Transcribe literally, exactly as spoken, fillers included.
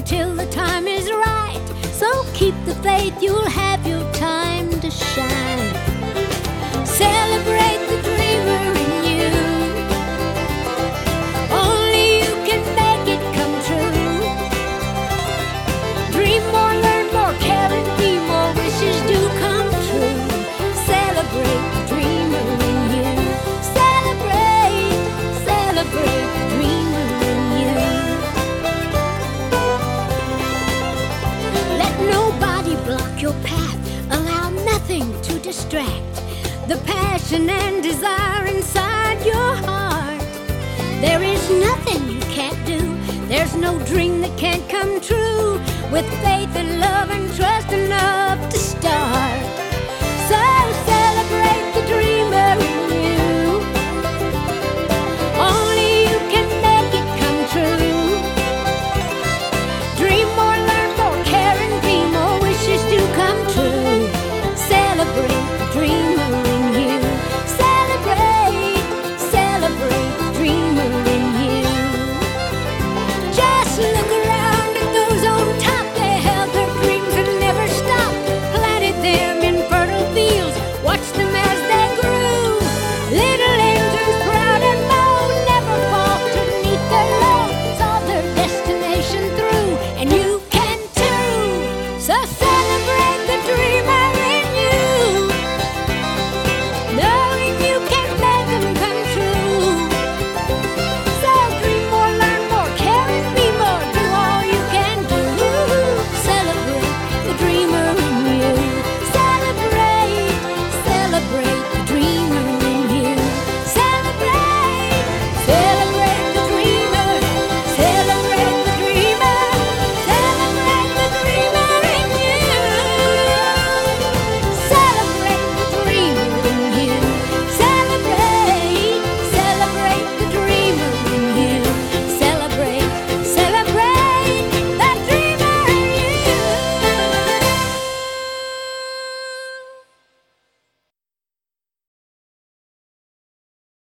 till the time is right. So keep the faith, you'll have your time to shine. Celebrate the dreamer in you. Only you can make it come true. Dream more, learn more, care and be more. Wishes do come true. Celebrate the dreamer in you. Celebrate, celebrate the dreamer in you. Let nobody block your path. Allow nothing to distract the passion and desire inside your heart. There is nothing you can't do. There's no dream that can't come true. With faith and love and trust enough to start. So